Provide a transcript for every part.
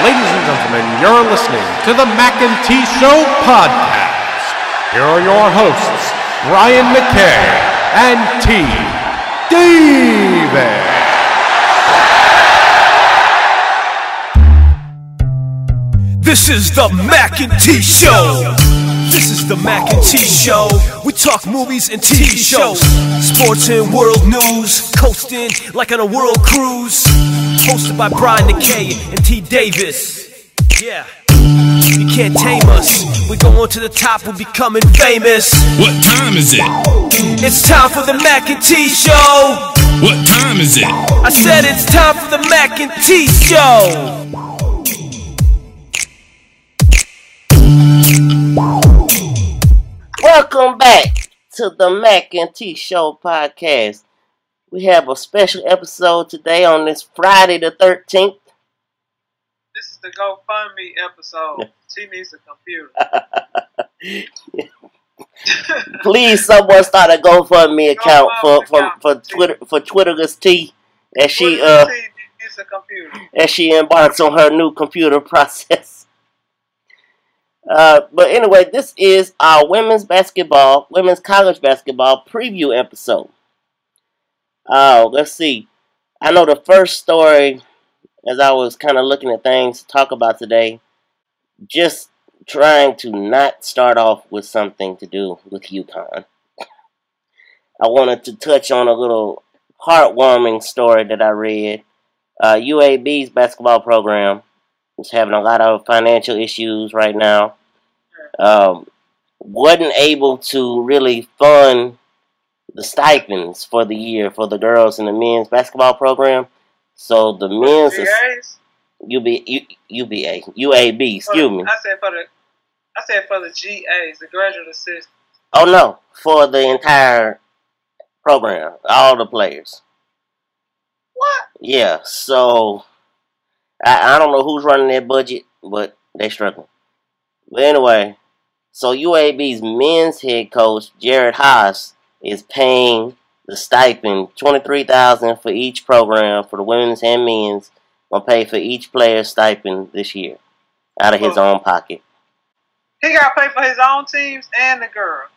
Ladies and gentlemen, you're listening to the Mac and T Show podcast. Here are your hosts, Brian McKay and T. David. This is the Mac and T Show. This is the Mac and T Show. We talk movies and TV shows, sports and world news, coasting like on a world cruise. Hosted by Brian McKay and T. Davis. Yeah, you can't tame us. We're going to the top, we're becoming famous. What time is it? It's time for the Mac and T Show. What time is it? I said it's time for the Mac and T Show. Welcome back to the Mac and T Show podcast. We have a special episode today on this Friday the 13th. This is the GoFundMe episode. She needs a computer. Please, someone start a GoFundMe account for Twitterless T as she needs a computer. As she embarks on her new computer process. But anyway, this is our women's college basketball preview episode. Let's see. I know the first story, as I was kind of looking at things to talk about today, just trying to not start off with something to do with UConn. I wanted to touch on a little heartwarming story that I read. UAB's basketball program is having a lot of financial issues right now. Wasn't able to really fund the stipends for the year for the girls in the men's basketball program. So the men's UAB, excuse me. I said for the GAs, the graduate assistants. Oh no, for the entire program, all the players. What? Yeah, so I don't know who's running their budget, but they struggling. But anyway, so UAB's men's head coach, Jared Haas, is paying the stipend, $23,000 for each program, for the women's and men's, gonna pay for each player's stipend this year, out of his own pocket. He got to pay for his own teams and the girl.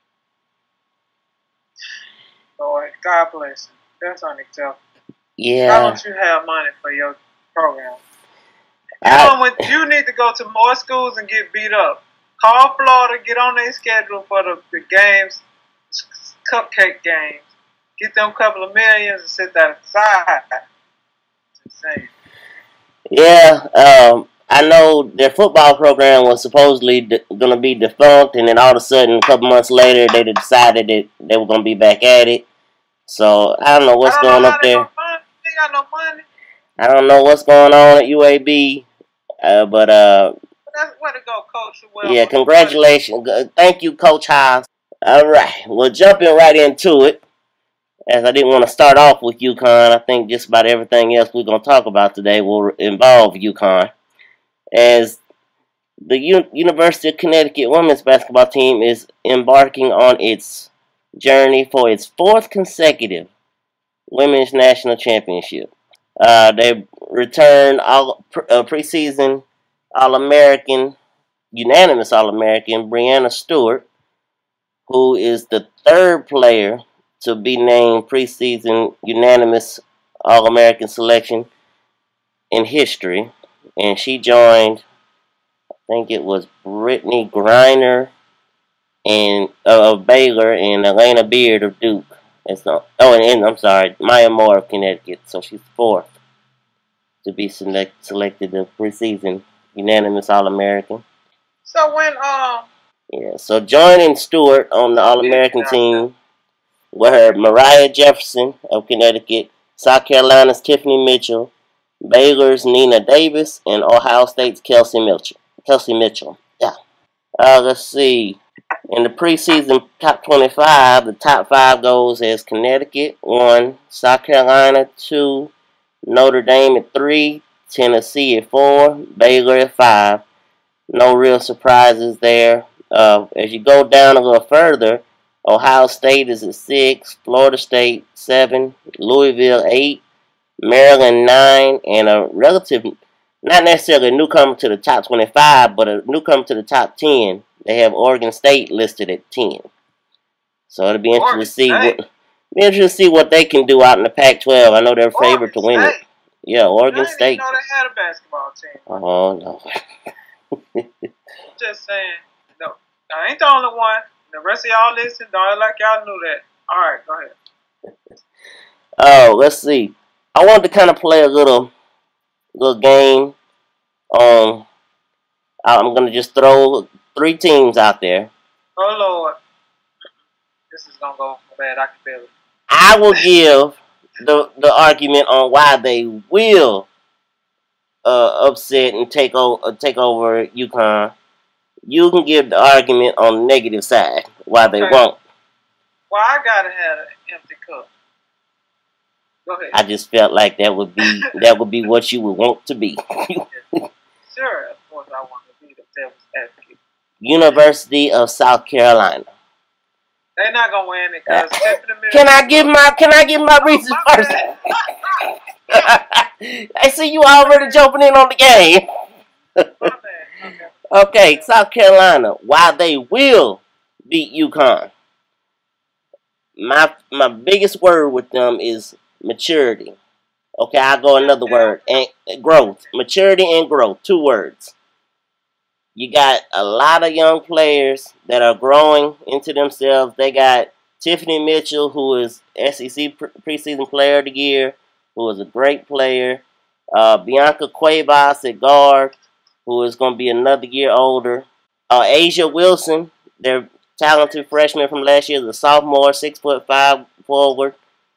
Lord, God bless him. That's unacceptable. Yeah. Why don't you have money for your program? You need to go to more schools and get beat up. Call Florida, get on their schedule for the games, cupcake games. Get them couple of millions and sit that aside. It's insane. Yeah, I know their football program was supposedly going to be defunct, and then all of a sudden, a couple months later, they decided that they were going to be back at it. So, I don't know what's going on up there. They got no money. I don't know what's going on at UAB, but that's where to go, Coach. Well, yeah, congratulations. Thank you, Coach Haas. All right, well, jumping right into it, as I didn't want to start off with UConn. I think just about everything else we're going to talk about today will involve UConn, as the University of Connecticut women's basketball team is embarking on its journey for its fourth consecutive women's national championship. They returned preseason All-American, unanimous All-American, Breanna Stewart, who is the third player to be named preseason unanimous All-American selection in history. And she joined, I think it was Brittany Griner of Baylor and Elena Beard of Duke. Maya Moore of Connecticut. So she's fourth to be selected the preseason unanimous All-American. So when so joining Stewart on the All-American team were Mariah Jefferson of Connecticut, South Carolina's Tiffany Mitchell, Baylor's Nina Davis, and Ohio State's Kelsey Mitchell. Yeah. Let's see. In the preseason top 25, the top 5 goes as Connecticut 1, South Carolina 2, Notre Dame at 3, Tennessee at 4, Baylor at 5. No real surprises there. As you go down a little further, Ohio State is at 6, Florida State 7, Louisville 8, Maryland 9, and a relative not necessarily a newcomer to the top 25, but a newcomer to the top 10. They have Oregon State listed at 10. So it'll be interesting to see what they can do out in the Pac-12. I know they're favored to win it. Yeah, Oregon State. I didn't know they had a basketball team. Oh no. Just saying. No, I ain't the only one. The rest of y'all listen. Don't act like y'all knew that. All right, go ahead. Oh, let's see. I wanted to kind of play a little game. I'm gonna just throw 3 teams out there. Oh Lord, this is gonna go bad. I can feel it. I will give the argument on why they will upset and take over UConn. You can give the argument on the negative side why they won't. Well, I gotta have an empty cup. Go ahead. I just felt like that would be what you would want to be. Sure, of course I want to be the devil's advocate. University of South Carolina. They're not gonna win it because Can I give my reasons first? I see you already jumping in on the game. Okay, South Carolina. Why they will beat UConn. My biggest word with them is maturity. Okay, I'll go another word. And growth. Maturity and growth. 2 words. You got a lot of young players that are growing into themselves. They got Tiffany Mitchell, who is SEC preseason player of the year, who is a great player. Bianca Cuevas at guard, who is going to be another year older. Asia Wilson, their talented freshman from last year, is a sophomore, 6'5" forward.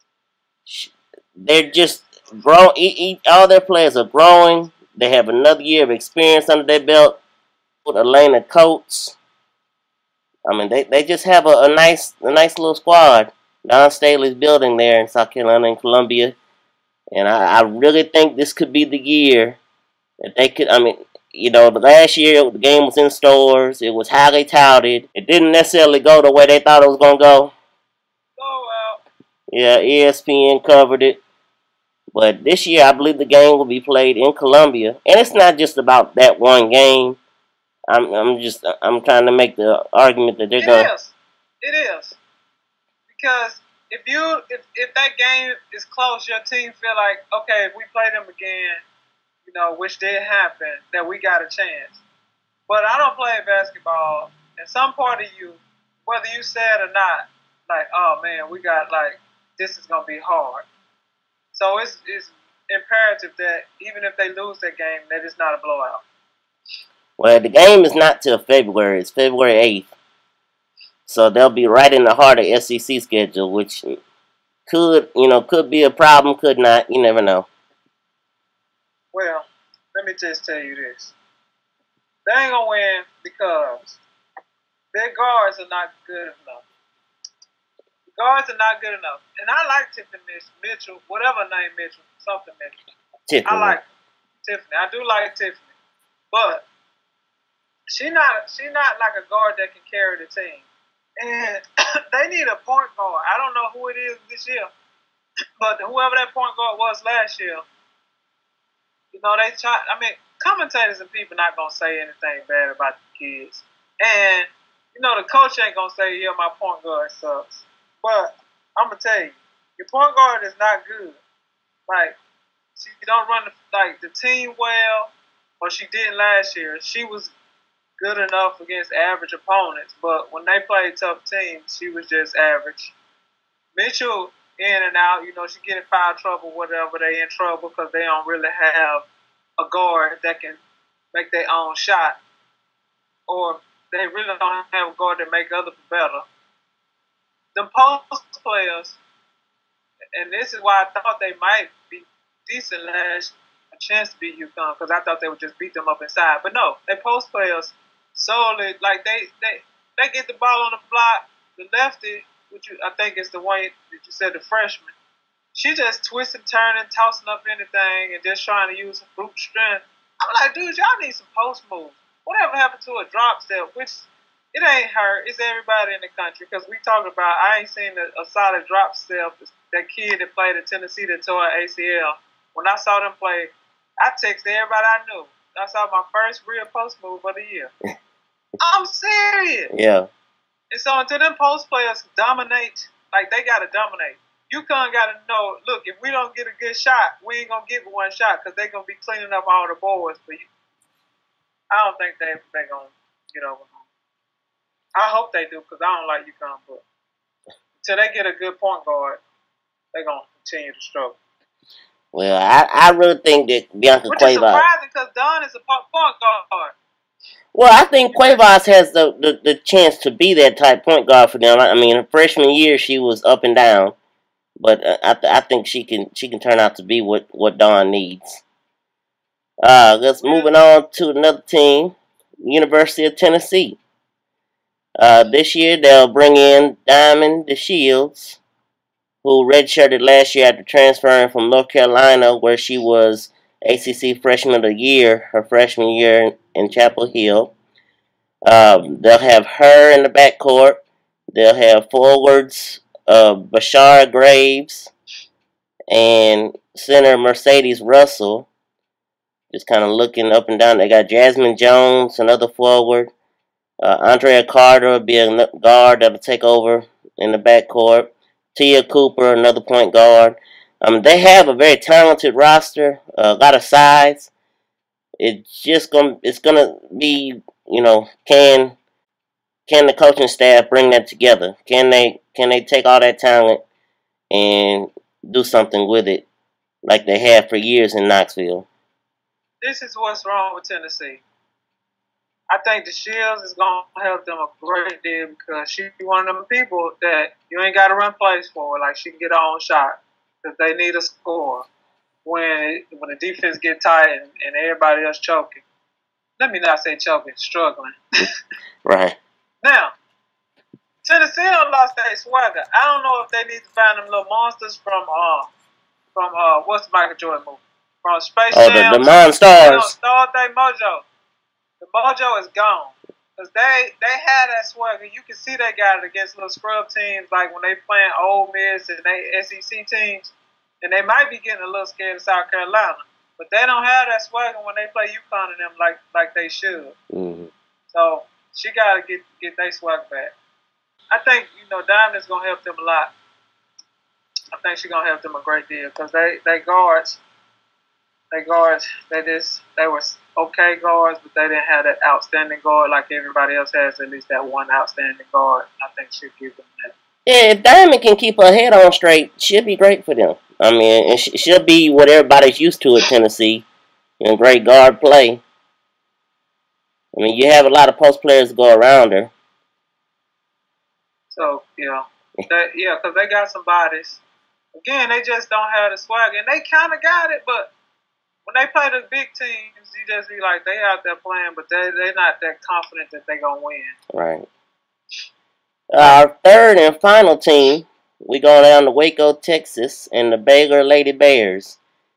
They're just growing. All their players are growing. They have another year of experience under their belt. With Elena Coates. I mean, they just have a nice little squad. Don Staley's building there in South Carolina and Columbia. And I really think this could be the year that they could. I mean, the last year the game was in stores. It was highly touted. It didn't necessarily go the way they thought it was going to go. Oh, well. Yeah, ESPN covered it. But this year, I believe the game will be played in Columbia. And it's not just about that one game. I'm trying to make the argument that they're going. It is. Because if that game is close, your team feel like, okay, if we play them again, which did happen, that we got a chance. But I don't play basketball, and some part of you, whether you say it or not, like, oh man, we got this is gonna be hard. So it's imperative that even if they lose that game, that it's not a blowout. Well, the game is not till February. It's February 8th. So they'll be right in the heart of SEC schedule, which could be a problem, could not. You never know. Well, let me just tell you this. They ain't going to win because their guards are not good enough. The guards are not good enough. And I like Tiffany Mitchell, whatever name Mitchell, something Mitchell. Tiffany. I like Tiffany. I do like Tiffany. But She not like a guard that can carry the team. And they need a point guard. I don't know who it is this year, but whoever that point guard was last year, they try. I mean, commentators and people not gonna say anything bad about the kids, and the coach ain't gonna say, "Yeah, my point guard sucks." But I'm gonna tell you, your point guard is not good. Like, she don't run the team well, or she didn't last year. She was good enough against average opponents, but when they played tough teams, she was just average. Mitchell, in and out, she get in foul trouble, whatever, they in trouble because they don't really have a guard that can make their own shot, or they really don't have a guard that make others better. The post players, and this is why I thought they might be decent last a chance to beat UConn, because I thought they would just beat them up inside, but no, they post players. Solely, they get the ball on the block. The lefty, I think is the one that you said, the freshman. She just twisting, turning, tossing up anything, and just trying to use her brute strength. I'm like, dude, y'all need some post moves. Whatever happened to a drop step? Which it ain't her. It's everybody in the country. Because we talking about, I ain't seen a solid drop step. That kid that played at Tennessee that tore her ACL. When I saw them play, I texted everybody I knew. That's my first real post move of the year. I'm serious. Yeah. And so until them post players dominate, like they got to dominate. UConn got to know, look, if we don't get a good shot, we ain't going to get one shot because they're going to be cleaning up all the boards for you. I don't think they're going to get over them. I hope they do because I don't like UConn, but until they get a good point guard, they're going to continue to struggle. Well, I really think that Bianca Cuevas... Which is surprising because Don is a point guard. Well, I think Cuevas has the chance to be that type point guard for them. I mean, her freshman year, she was up and down. But I think she can turn out to be what Dawn needs. Let's moving on to another team, University of Tennessee. This year they'll bring in Diamond DeShields, who redshirted last year after transferring from North Carolina, where she was ACC Freshman of the Year her freshman year in Chapel Hill. They'll have her in the backcourt. They'll have forwards Bashara Graves and center Mercedes Russell. Just kind of looking up and down. They got Jasmine Jones, another forward. Andrea Carter will be a guard that'll take over in the backcourt. Tia Cooper, another point guard. They have a very talented roster, a lot of size. It's gonna be, can the coaching staff bring that together? Can they take all that talent and do something with it like they have for years in Knoxville? This is what's wrong with Tennessee. I think DeShields is going to help them a great deal because she's one of them people that you ain't got to run plays for. Like, she can get her own shot because they need a score when the defense get tight and everybody else choking. Let me not say choking, struggling. Right. Now, Tennessee lost their swagger. I don't know if they need to find them little monsters from what's the Michael Jordan movie? From Space Jam. The Monstars. Start their mojo. The mojo is gone. Because they had that swagger. You can see they got it against little scrub teams like when they playing Ole Miss and they SEC teams. And they might be getting a little scared of South Carolina. But they don't have that swagger when they play UConn and them like they should. Mm-hmm. So she got to get their swag back. I think, Diamond's going to help them a lot. I think she's going to help them a great deal because they guards, they were okay guards, but they didn't have that outstanding guard like everybody else has, at least that one outstanding guard. I think she'll give them that. Yeah, if Diamond can keep her head on straight, she'll be great for them. I mean, and she'll be what everybody's used to at Tennessee, great guard play. I mean, you have a lot of post players go around her. So, because they got some bodies. Again, they just don't have the swag. And they kind of got it, but when they play the big teams, you just be like, they out there playing, but they're not that confident that they're going to win. Right. Our third and final team, we go down to Waco, Texas, and the Baylor Lady Bears.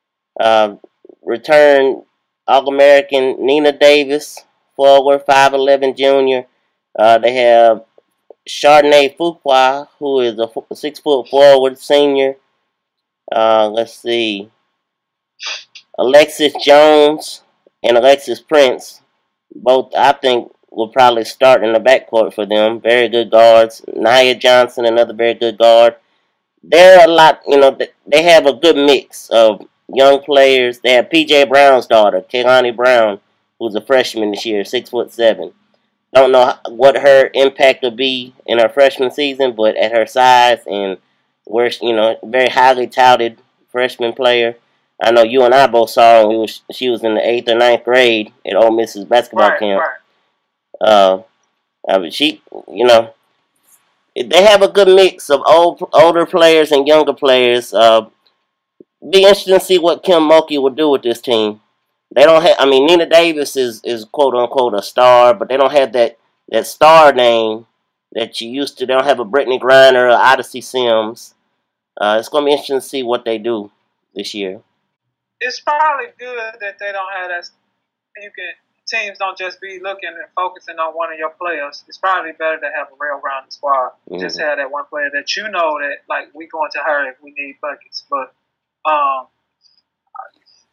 Return All-American Nina Davis, forward, 5'11" junior. They have Chardonnay Fuqua, who is a 6-foot forward senior. Let's see. Alexis Jones and Alexis Prince, both I think will probably start in the backcourt for them. Very good guards. Nia Johnson, another very good guard. They're a lot, they have a good mix of young players. They have P.J. Brown's daughter, Kehlani Brown, who's a freshman this year, 6'7". Don't know what her impact will be in her freshman season, but at her size and where, very highly touted freshman player. I know you and I both saw her. She was in the 8th or 9th grade at Ole Miss's basketball camp. Right. She, they have a good mix of older players and younger players. Be interesting to see what Kim Mulkey will do with this team. They don't have. I mean, Nina Davis is quote unquote a star, but they don't have that star name that you used to. They don't have a Brittany Griner or Odyssey Sims. It's going to be interesting to see what they do this year. It's probably good that they don't have that. Teams don't just be looking and focusing on one of your players. It's probably better to have a real-rounded squad. Mm-hmm. Just have that one player that that, like, we going to her if we need buckets. But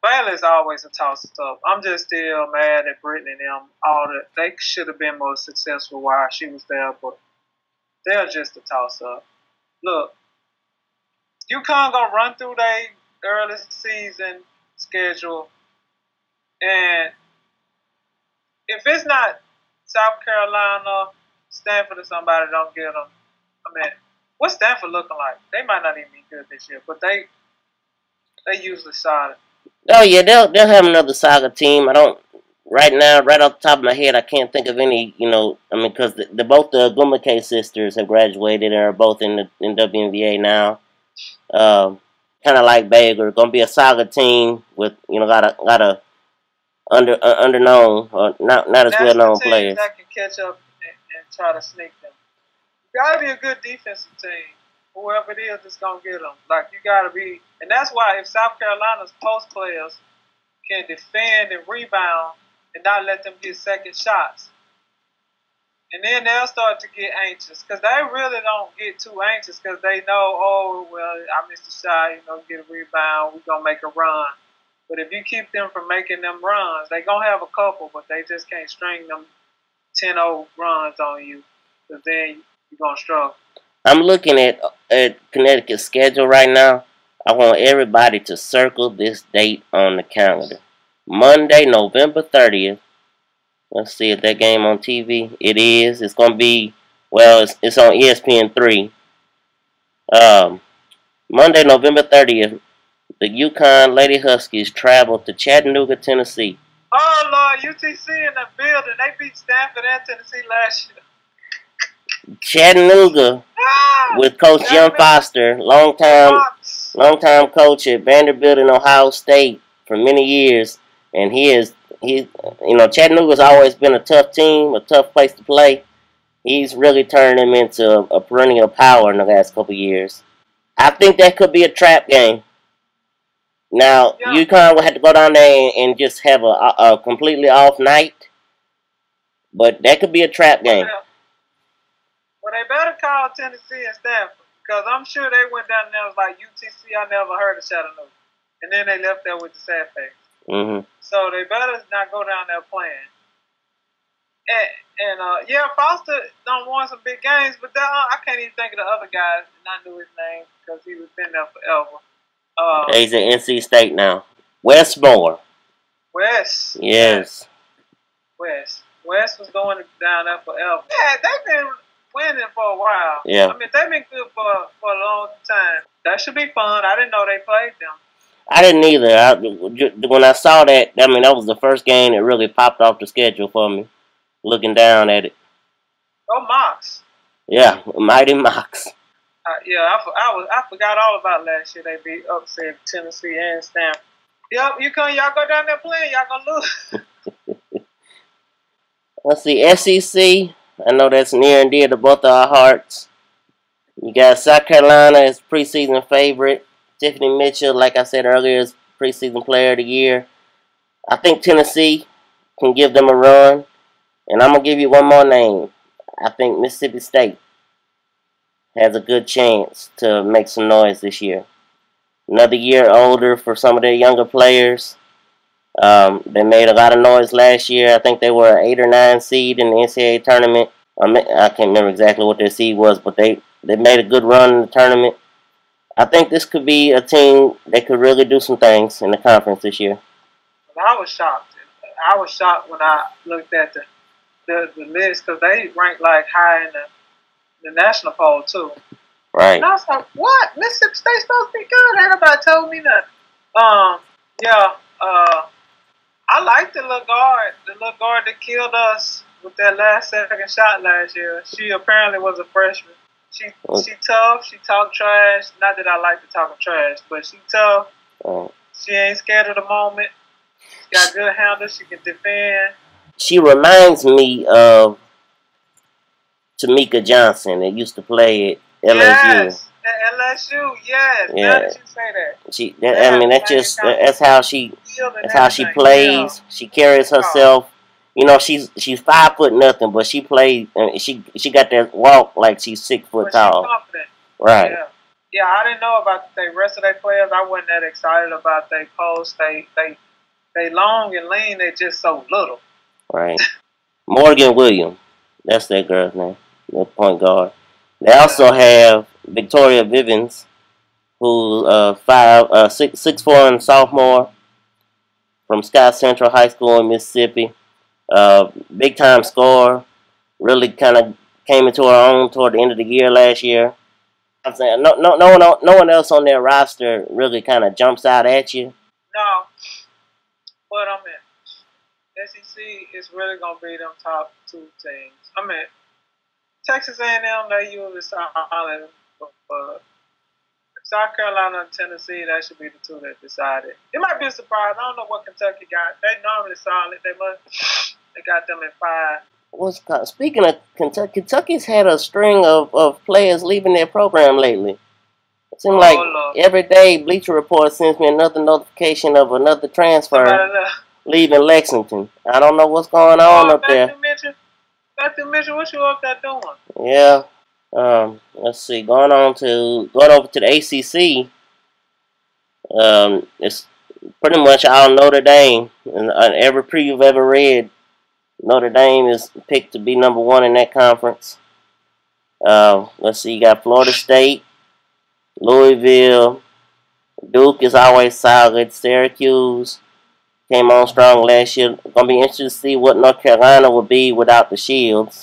Baylor's always a toss-up. I'm just still mad at Brittany and them. They should have been more successful while she was there, but they're just a toss-up. Look, UConn gonna run through their early season schedule, and if it's not South Carolina, Stanford, or somebody don't get them, I mean, what's Stanford looking like? They might not even be good this year, but they usually solid. Oh yeah, they'll have another Saga team. I don't right now, right off the top of my head, I can't think of any. Because both the Gumake sisters have graduated and are both in WNBA now. Kind of like Baylor, gonna be a Saga team with got a underknown or not as well known players that can catch up and try to sneak them. You gotta be a good defensive team. Whoever it is going to get them. Like, you got to be. And that's why if South Carolina's post players can defend and rebound and not let them get second shots, and then they'll start to get anxious. Because they really don't get too anxious because they know, oh, well, I missed a shot, get a rebound, we're going to make a run. But if you keep them from making them runs, they're going to have a couple, but they just can't string them 10-0 runs on you because then you're going to struggle. I'm looking at Connecticut's schedule right now. I want everybody to circle this date on the calendar. Monday, November 30th. Let's see if that game on TV. It is. It's going to be, it's on ESPN3. Monday, November 30th, the UConn Lady Huskies travel to Chattanooga, Tennessee. Oh, Lord, UTC in the building. They beat Stanford and Tennessee last year. Chattanooga with Coach Jim Foster, longtime coach at Vanderbilt and Ohio State for many years, and Chattanooga's always been a tough team, a tough place to play. He's really turned them into a perennial power in the last couple of years. I think that could be a trap game. Now, UConn will have to go down there and just have a completely off night, but that could be a trap game. Well, they better call Tennessee and Stanford because I'm sure they went down there and was like, UTC, I never heard of Chattanooga. And then they left there with the sad face. Mm-hmm. So they better not go down there playing. And Foster don't won some big games, but I can't even think of the other guys, and I knew his name because he was been there forever. He's at NC State now. Wes Moore. Wes. Yes. Wes was going down there forever. Yeah, they've been winning for a while. Yeah. I mean, they've been good for a long time. That should be fun. I didn't know they played them. I didn't either. When I saw that, that was the first game that really popped off the schedule for me, looking down at it. Oh, Mox. Yeah, Mighty Mox. I forgot all about last year. They beat upset Tennessee and Stanford. Yep, y'all go down there playing, y'all gonna lose. Let's see, SEC. I know that's near and dear to both of our hearts. You got South Carolina as preseason favorite. Tiffany Mitchell, like I said earlier, is preseason player of the year. I think Tennessee can give them a run. And I'm going to give you one more name. I think Mississippi State has a good chance to make some noise this year. Another year older for some of their younger players. They made a lot of noise last year. I think they were an 8 or 9 seed in the NCAA tournament. I can't remember exactly what their seed was, but they made a good run in the tournament. I think this could be a team that could really do some things in the conference this year. I was shocked. I was shocked when I looked at the list because they ranked like high in the national poll too. Right. And I was like, what? Mississippi State's supposed to be good? Ain't nobody told me nothing. I like the little guard that killed us with that last second shot last year. She apparently was a freshman. She tough. She talk trash. Not that I like to talk trash, but she tough. She ain't scared of the moment. She got good handle. She can defend. She reminds me of Tamika Johnson that used to play at LSU. Yes, at LSU. Yes. Yeah. Now that you say that. That's how she plays. Yeah. She carries herself. You know, she's 5 foot nothing, but she plays. She got that walk like she's 6 foot tall. She's confident. Right. Yeah. Yeah, I didn't know about the rest of their players. I wasn't that excited about their posts. They long and lean. They just so little. Right. Morgan Williams. That's that girl's name. The point guard. They also have Victoria Vivens, who 6'4" and sophomore from Scott Central High School in Mississippi. Big time scorer. Really kind of came into her own toward the end of the year last year. I'm saying no one else on their roster really kind of jumps out at you. No, but I mean, SEC is really gonna be them top two teams. I mean, Texas A&M, they usually solid, but South Carolina and Tennessee, that should be the two that decided. It might be a surprise. I don't know what Kentucky got. They normally solid. They got them at 5. Speaking of Kentucky, Kentucky's had a string of players leaving their program lately. It seems like every day Bleacher Report sends me another notification of another transfer leaving Lexington. I don't know what's going on up there. Matthew Mitchell, what you up there doing? Yeah. Let's see. Going over to the ACC. It's pretty much all Notre Dame. And every preview I've ever read, Notre Dame is picked to be number 1 in that conference. Let's see. You got Florida State, Louisville, Duke is always solid. Syracuse came on strong last year. Gonna be interested to see what North Carolina will be without the Shields.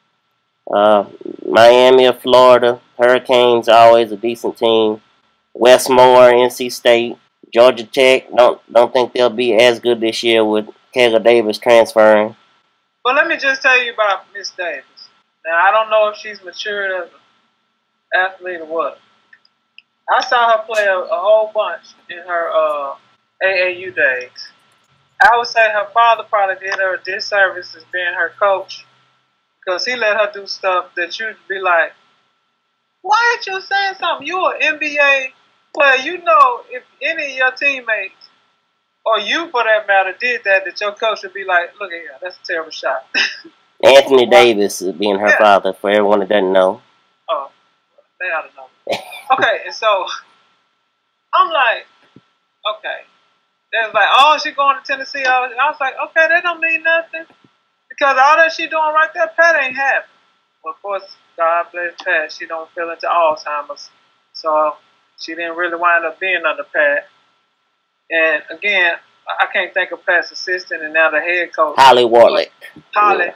Miami of Florida, Hurricanes are always a decent team. Westmore, NC State, Georgia Tech. Don't think they'll be as good this year with Kayla Davis transferring. But let me just tell you about Miss Davis. Now I don't know if she's matured as an athlete or what. I saw her play a whole bunch in her AAU days. I would say her father probably did her a disservice as being her coach, because he let her do stuff that you'd be like, why ain't you saying something? You're an NBA player. You know, if any of your teammates, or you for that matter, did that your coach would be like, look at here, that's a terrible shot. Anthony Davis is being her father, for everyone that doesn't know. Oh, they ought to know. Okay, and so I'm like, okay. They was like, oh, she going to Tennessee. I was like, okay, that don't mean nothing. Because all that she doing right there, Pat ain't happy. Well, of course, God bless Pat. She don't feel into Alzheimer's. So she didn't really wind up being under Pat. And again, I can't think of Pat's assistant and now the head coach. Holly Warlick. Holly.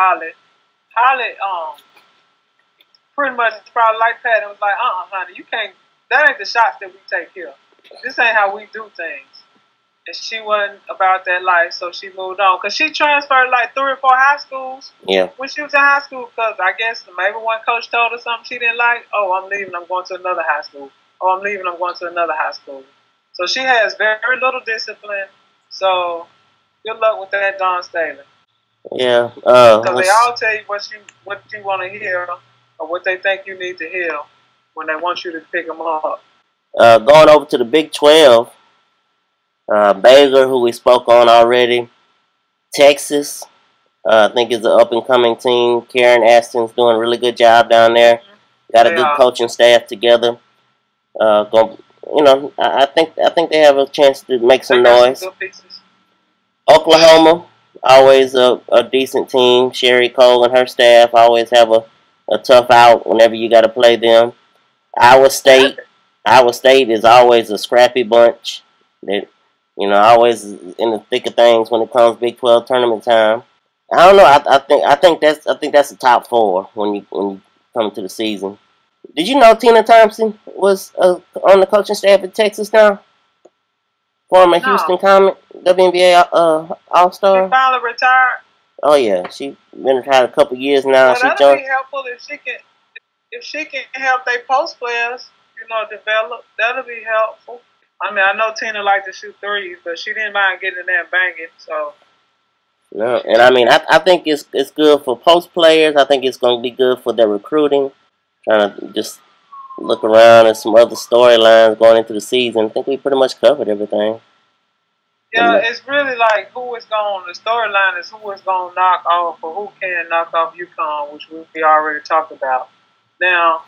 Holly, pretty much probably like Pat and was like, honey, you can't, that ain't the shots that we take here. This ain't how we do things. And she wasn't about that life, so she moved on. Because she transferred like 3 or 4 high schools when she was in high school, because I guess maybe one coach told her something she didn't like. Oh, I'm leaving, I'm going to another high school. Oh, I'm leaving, I'm going to another high school. So she has very little discipline. So good luck with that, Dawn Staley. Yeah. Because they all tell you what you want to hear or what they think you need to hear when they want you to pick them up. Going over to the Big 12. Baylor, who we spoke on already. Texas, I think is an up-and-coming team. Karen Aston's doing a really good job down there. Got a good coaching staff together. I think they have a chance to make some noise. Oklahoma, always a decent team. Sherry Cole and her staff always have a tough out whenever you got to play them. Iowa State is always a scrappy bunch. That, always in the thick of things when it comes Big 12 tournament time. I don't know. I think that's the top 4 when you come to the season. Did you know Tina Thompson was on the coaching staff at Texas now? Former Houston Comet, WNBA All-Star. She finally retired. Oh yeah, she been retired a couple years now. Well, that'll be helpful if she can help their post players, develop. That'll be helpful. I mean, I know Tina liked to shoot threes, but she didn't mind getting in there and banging. So. No, and I mean, I think it's good for post players. I think it's going to be good for their recruiting. Trying to just look around at some other storylines going into the season. I think we pretty much covered everything. Yeah, it's really like the storyline is who is going to knock off or who can knock off UConn, which we already talked about. Now,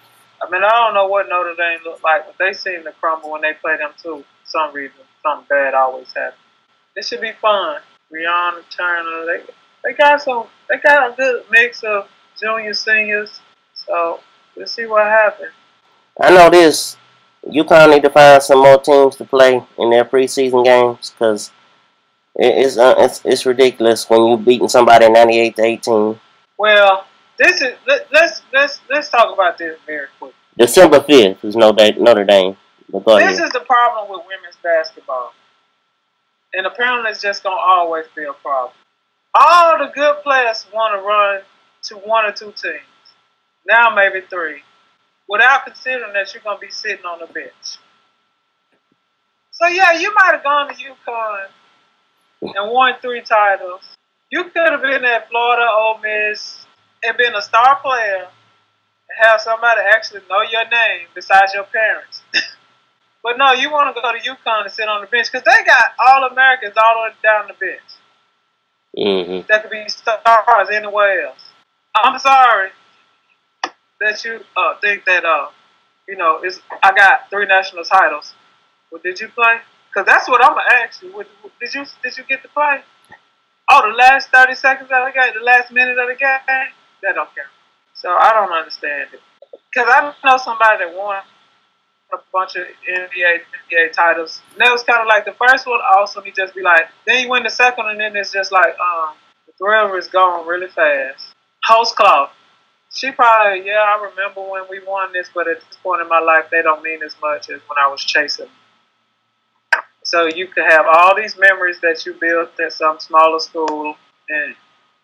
I mean, I don't know what Notre Dame looked like, but they seem to crumble when they play them too. For some reason, something bad always happens. It should be fun. Breonna Turner, they got a good mix of junior, seniors. So we'll see what happens. I know this. UConn need to find some more teams to play in their preseason games because it's ridiculous when you beating somebody 98-18. Well, let's talk about this very quick. December 5th is Notre Dame. This is the problem with women's basketball, and apparently it's just gonna always be a problem. All the good players want to run to one or two teams, now maybe three, without considering that you're gonna be sitting on the bench. So yeah, you might have gone to UConn and won 3 titles. You could have been at Florida, Ole Miss, and been a star player and have somebody actually know your name besides your parents. But no, you want to go to UConn and sit on the bench because they got All-Americans all the way down the bench. Mm-hmm. That could be stars anywhere else. I'm sorry that you think that I got 3 national titles. Well, did you play? Because that's what I'm gonna ask you. Did you get to play? Oh, the last 30 seconds of the game, the last minute of the game, that don't count. So I don't understand it. Because I know somebody that won a bunch of NBA titles. And that was kind of like the first one. Also, you just be like, then you win the second, and then it's just like, the thrill is gone really fast. Host Claw. She probably, I remember when we won this, but at this point in my life, they don't mean as much as when I was chasing. So you could have all these memories that you built at some smaller school, and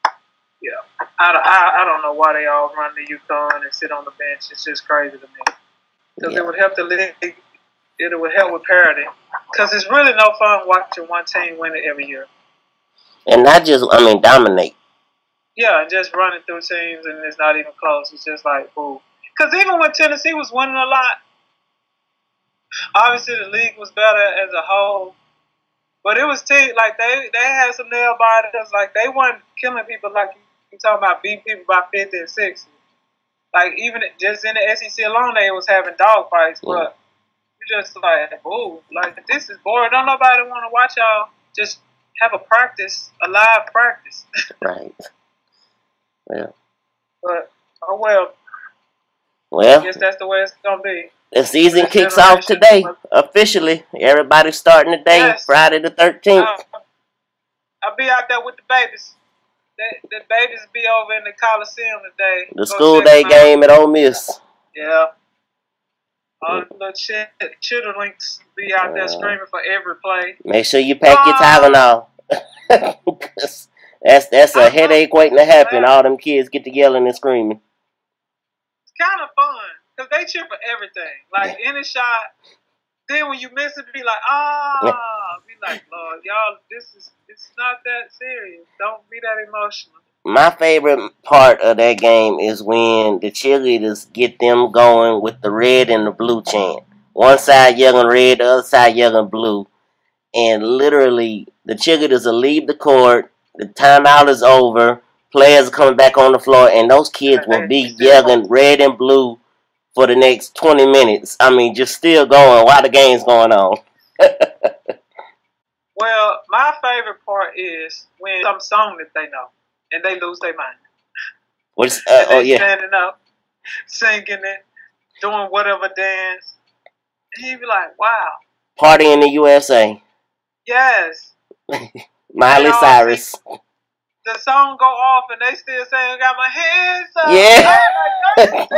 I don't know why they all run to UConn and sit on the bench. It's just crazy to me. Because it would help the league. It would help with parity. Because it's really no fun watching one team win it every year. And not just, dominate. Yeah, and just running through teams and it's not even close. It's just like, ooh. Because even when Tennessee was winning a lot, obviously the league was better as a whole. But it was like they had some nail biters. Like they weren't killing people like you talking about beating people by 50 and 60. Like even just in the SEC alone, they was having dog fights. Yeah. But you just like, ooh, like this is boring. Don't nobody want to watch y'all just have a live practice. Right. Yeah. But well, I guess that's the way it's gonna be. The season kicks off today, officially. Everybody's starting today, Friday the 13th. I'll be out there with the babies. The babies be over in the Coliseum today. The school day game at Ole Miss. Yeah. All the little chitterlinks be out there screaming for every play. Make sure you pack your Tylenol. That's a headache waiting to happen. All them kids get to yelling and screaming. It's kind of fun. Because they cheer for everything. Like, any shot, then when you miss it, be like, be like, Lord, y'all, it's not that serious. Don't be that emotional. My favorite part of that game is when the cheerleaders get them going with the red and the blue chant. One side yelling red, the other side yelling blue. And literally, the cheerleaders will leave the court, the timeout is over, players are coming back on the floor, and those kids will be yelling red and blue for the next 20 minutes. Just still going while the game's going on. Well, my favorite part is when some song that they know and they lose their mind. Standing up, singing it, doing whatever dance. And you be like, wow. Party in the USA. Yes. Miley Cyrus. The song go off and they still saying, got my hands up. Yeah. I'm like,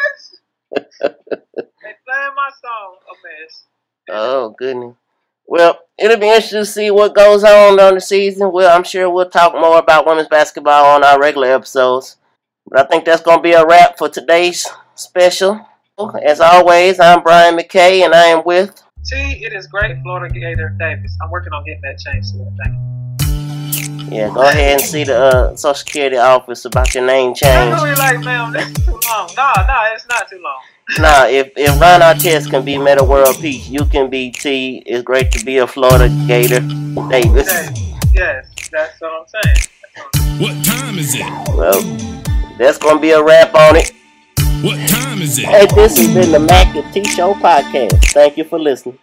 they playing my song a mess. Oh, goodness. Well, it'll be interesting to see what goes on the season. Well, I'm sure we'll talk more about women's basketball on our regular episodes. But I think that's going to be a wrap for today's special. As always, I'm Brian McKay, and I am with... It is great, Florida Gator Davis. I'm working on getting that changed to it. Thank you. Yeah, go ahead and see the Social Security office about your name change. I'm gonna be like, man, this is too long. No, it's not too long. Nah, if Ron Artest can be Meta World Peace, you can be T. It's great to be a Florida Gator Davis. Yes, that's what I'm saying. What time is it? Well, that's gonna be a wrap on it. What time is it? Hey, this has been the Mac and T Show podcast. Thank you for listening.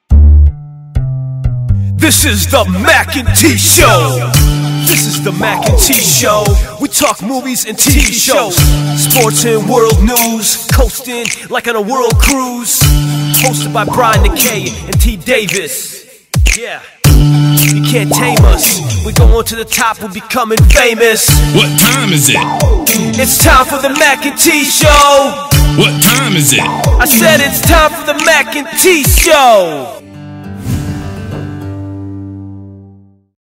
This is the Mac and T Show. This is the Mac and T Show. We talk movies and TV shows, sports and world news, coasting like on a world cruise. Hosted by Brian McKay and T. Davis. Yeah. You can't tame us. We go on to the top, we're becoming famous. What time is it? It's time for the Mac and T Show. What time is it? I said it's time for the Mac and T Show.